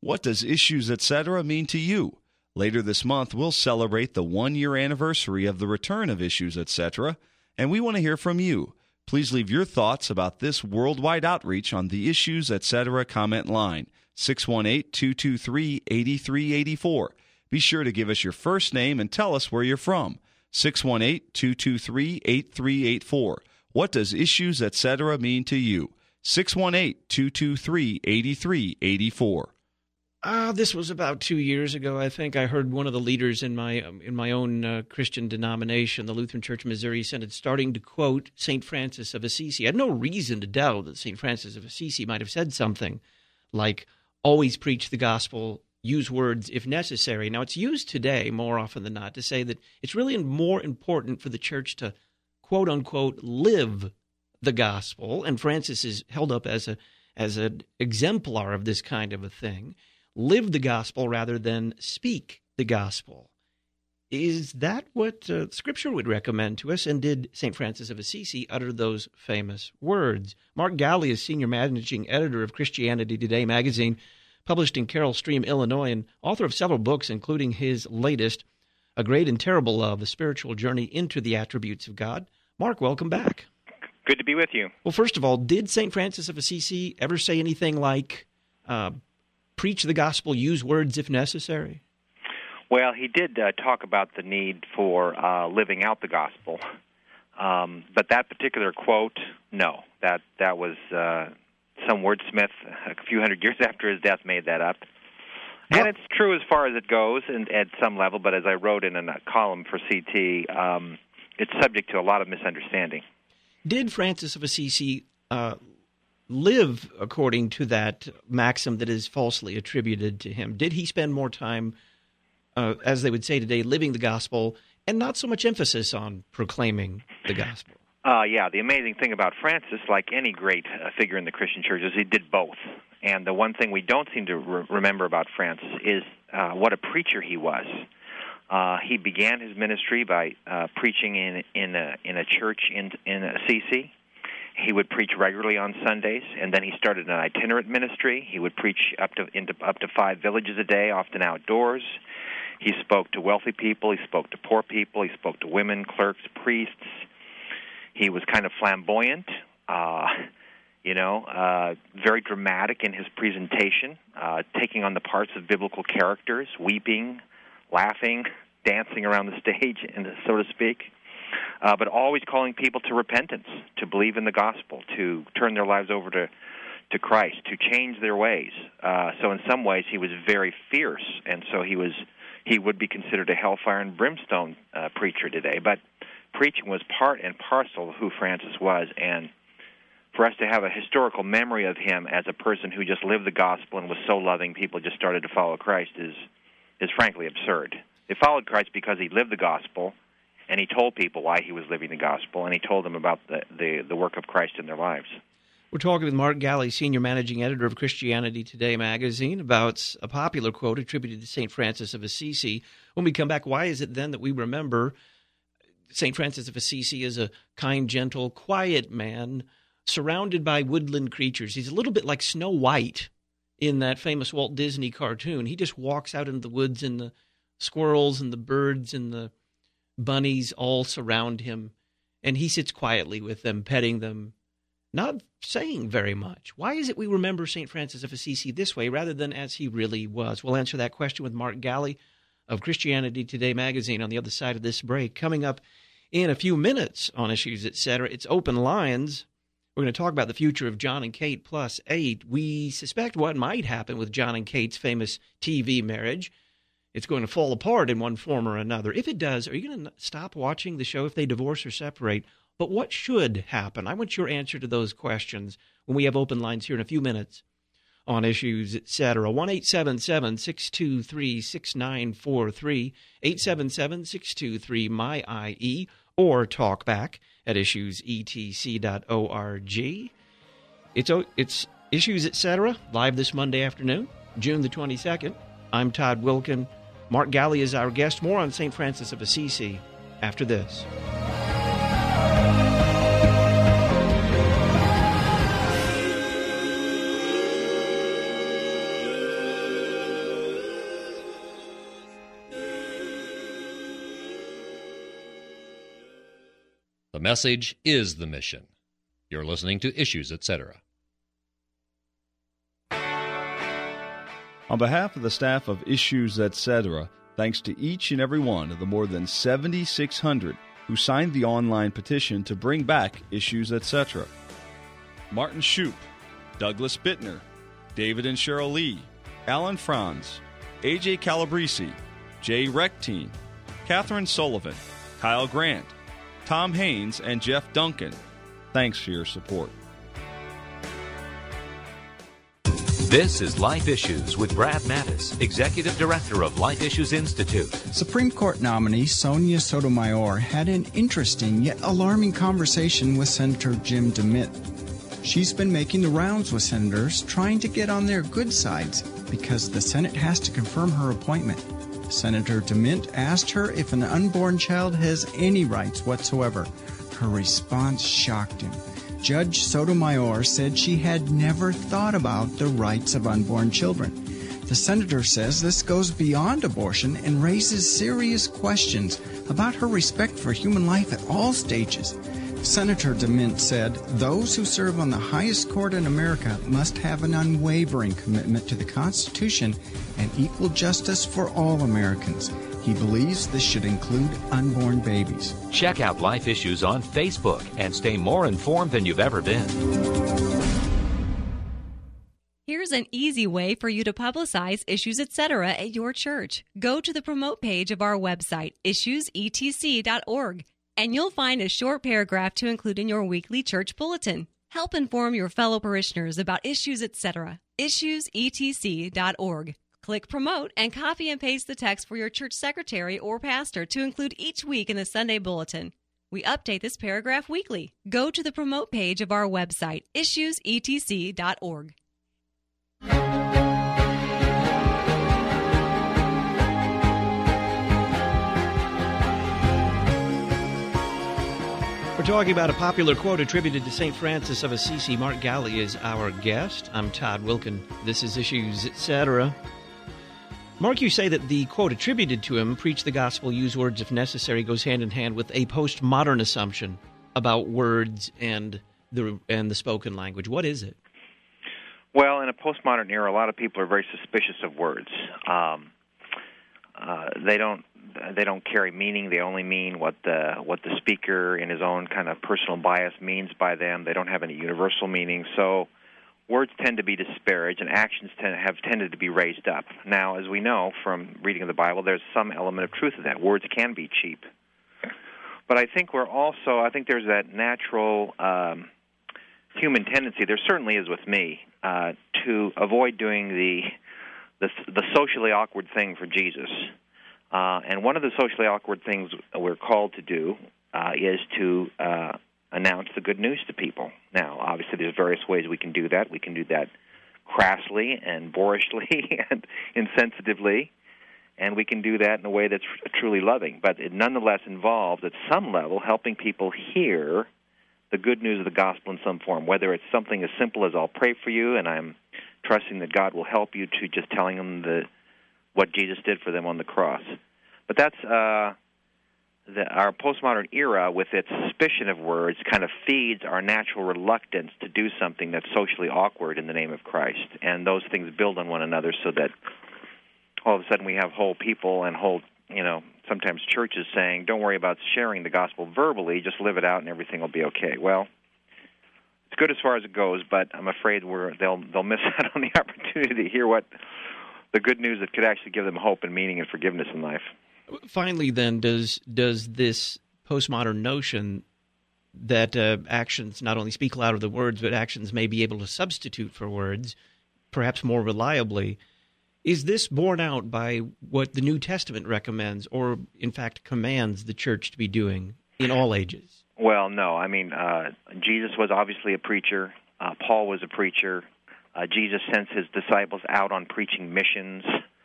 What does Issues Etc. mean to you? Later this month, we'll celebrate the one-year anniversary of the return of Issues Etc., and we want to hear from you. Please leave your thoughts about this worldwide outreach on the Issues Etc. comment line, 618-223-8384. Be sure to give us your first name and tell us where you're from, 618-223-8384. What does Issues Etc. mean to you? 618-223-8384. This was about 2 years ago, I think. I heard one of the leaders in my own Christian denomination, the Lutheran Church of Missouri Synod, starting to quote St. Francis of Assisi. I had no reason to doubt that St. Francis of Assisi might have said something like, always preach the gospel, use words if necessary. Now, it's used today more often than not to say that it's really more important for the church to, quote-unquote, live the gospel, and Francis is held up as an exemplar of this kind of a thing. Live the gospel rather than speak the gospel. Is that what Scripture would recommend to us? And did St. Francis of Assisi utter those famous words? Mark Galli is Senior Managing Editor of Christianity Today magazine, published in Carroll Stream, Illinois, and author of several books, including his latest, A Great and Terrible Love, A Spiritual Journey into the Attributes of God. Mark, welcome back. Good to be with you. Well, first of all, did St. Francis of Assisi ever say anything like, preach the gospel, use words if necessary? Well, he did talk about the need for living out the gospel. But that particular quote, no. That was some wordsmith a few hundred years after his death made that up. And it's true as far as it goes and at some level, but as I wrote in a column for CT, it's subject to a lot of misunderstanding. Did Francis of Assisi live according to that maxim that is falsely attributed to him? Did he spend more time, as they would say today, living the gospel and not so much emphasis on proclaiming the gospel? Yeah, the amazing thing about Francis, like any great figure in the Christian church, is he did both. And the one thing we don't seem to remember about Francis is what a preacher he was. He began his ministry by preaching in a church in Assisi. He would preach regularly on Sundays, and then he started an itinerant ministry. He would preach up to 5 villages a day, often outdoors. He spoke to wealthy people. He spoke to poor people. He spoke to women, clerks, priests. He was kind of flamboyant, very dramatic in his presentation, taking on the parts of biblical characters, weeping, laughing, dancing around the stage, so to speak, but always calling people to repentance, to believe in the gospel, to turn their lives over to Christ, to change their ways. So in some ways he was very fierce, and so he would be considered a hellfire and brimstone preacher today. But preaching was part and parcel of who Francis was, and for us to have a historical memory of him as a person who just lived the gospel and was so loving people just started to follow Christ is frankly absurd. They followed Christ because he lived the gospel, and he told people why he was living the gospel, and he told them about the work of Christ in their lives. We're talking with Mark Galli, Senior Managing Editor of Christianity Today magazine, about a popular quote attributed to St. Francis of Assisi. When we come back, why is it then that we remember St. Francis of Assisi as a kind, gentle, quiet man surrounded by woodland creatures? He's a little bit like Snow White in that famous Walt Disney cartoon. He just walks out into the woods, and the squirrels and the birds and the bunnies all surround him, and he sits quietly with them, petting them, not saying very much. Why is it we remember St. Francis of Assisi this way rather than as he really was? We'll answer that question with Mark Galli of Christianity Today magazine on the other side of this break. Coming up in a few minutes on Issues Etc., it's Open Lines. We're going to talk about the future of John and Kate Plus 8. We suspect what might happen with John and Kate's famous TV marriage. It's going to fall apart in one form or another. If it does, are you going to stop watching the show if they divorce or separate? But what should happen? I want your answer to those questions when we have Open Lines here in a few minutes on Issues Etc. 1-877-623-6943, 877-623-MY-IE, or talk back at issuesetc.org. It's Issues Etc. live this Monday afternoon, June the 22nd. I'm Todd Wilkin. Mark Galli is our guest. More on St. Francis of Assisi after this. message is the mission. You're listening to Issues, Etc. On behalf of the staff of Issues, Etc., thanks to each and every one of the more than 7,600 who signed the online petition to bring back Issues, Etc. Martin Shoup, Douglas Bittner, David and Cheryl Lee, Alan Franz, A.J. Calabrese, Jay Rectine, Catherine Sullivan, Kyle Grant, Tom Haynes, and Jeff Duncan. Thanks for your support. This is Life Issues with Brad Mattis, Executive Director of Life Issues Institute. Supreme Court nominee Sonia Sotomayor had an interesting yet alarming conversation with Senator Jim DeMint. She's been making the rounds with senators, trying to get on their good sides because the Senate has to confirm her appointment. Senator DeMint asked her if an unborn child has any rights whatsoever. Her response shocked him. Judge Sotomayor said she had never thought about the rights of unborn children. The senator says this goes beyond abortion and raises serious questions about her respect for human life at all stages. Senator DeMint said those who serve on the highest court in America must have an unwavering commitment to the Constitution and equal justice for all Americans. He believes this should include unborn babies. Check out Life Issues on Facebook and stay more informed than you've ever been. Here's an easy way for you to publicize Issues, Etc. at your church. Go to the promote page of our website, issuesetc.org, and you'll find a short paragraph to include in your weekly church bulletin. Help inform your fellow parishioners about Issues, Etc. issuesetc.org. Click Promote and copy and paste the text for your church secretary or pastor to include each week in the Sunday Bulletin. We update this paragraph weekly. Go to the Promote page of our website, issuesetc.org. We're talking about a popular quote attributed to St. Francis of Assisi. Mark Galli is our guest. I'm Todd Wilkin. This is Issues, Etc. Mark, you say that the quote attributed to him, preach the gospel, use words if necessary, goes hand in hand with a postmodern assumption about words and the spoken language. What is it? Well, in a postmodern era, a lot of people are very suspicious of words. They don't carry meaning. They only mean what the speaker in his own kind of personal bias means by them. They don't have any universal meaning. So words tend to be disparaged, and actions have tended to be raised up. Now, as we know from reading of the Bible, there's some element of truth to that. Words can be cheap. But I think there's that natural human tendency, there certainly is with me, to avoid doing the socially awkward thing for Jesus. And one of the socially awkward things we're called to do is to announce the good news to people. Now, obviously, there's various ways we can do that. We can do that crassly and boorishly and insensitively, and we can do that in a way that's truly loving. But it nonetheless involves, at some level, helping people hear the good news of the gospel in some form, whether it's something as simple as I'll pray for you and I'm trusting that God will help you, to just telling them what Jesus did for them on the cross. But that's our postmodern era, with its suspicion of words, kind of feeds our natural reluctance to do something that's socially awkward in the name of Christ. And those things build on one another so that all of a sudden we have whole people and whole, sometimes churches saying, don't worry about sharing the gospel verbally, just live it out and everything will be okay. Well, it's good as far as it goes, but I'm afraid they'll miss out on the opportunity to hear what the good news that could actually give them hope and meaning and forgiveness in life. Finally, then, does this postmodern notion that actions not only speak louder than words, but actions may be able to substitute for words, perhaps more reliably, is this borne out by what the New Testament recommends, or in fact commands the church to be doing in all ages? Well, no. I mean, Jesus was obviously a preacher. Paul was a preacher. Jesus sends his disciples out on preaching missions.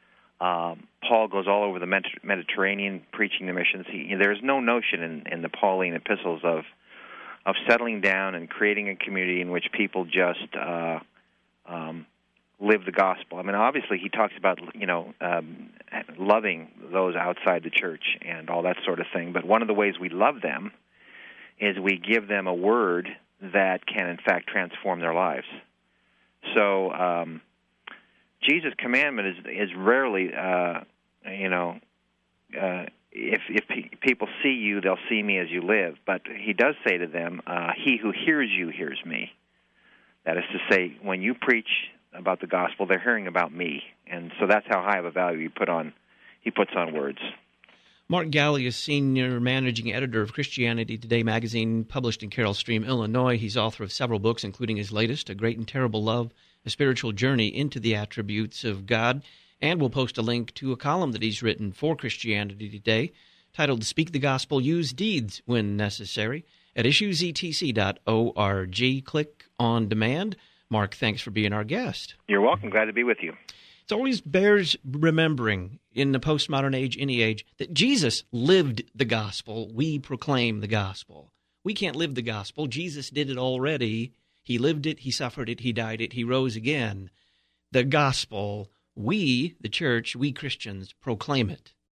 Paul goes all over the Mediterranean preaching the missions. There's no notion in the Pauline epistles of settling down and creating a community in which people just live the gospel. I mean, obviously he talks about loving those outside the church and all that sort of thing. But one of the ways we love them is we give them a word that can, in fact, transform their lives. So Jesus' commandment is rarely, if people see you, they'll see me as you live. But he does say to them, he who hears you hears me. That is to say, when you preach about the gospel, they're hearing about me. And so that's how high of a value he puts on words. Mark Galli is Senior Managing Editor of Christianity Today magazine, published in Carroll Stream, Illinois. He's author of several books, including his latest, A Great and Terrible Love, A Spiritual Journey into the Attributes of God. And we'll post a link to a column that he's written for Christianity Today titled Speak the Gospel, Use Deeds When Necessary at issuesetc.org. Click on demand. Mark, thanks for being our guest. You're welcome. Glad to be with you. It always bears remembering in the postmodern age, any age, that Jesus lived the gospel. We proclaim the gospel. We can't live the gospel. Jesus did it already. He lived it. He suffered it. He died it. He rose again. The gospel, we, the church, we Christians, proclaim it.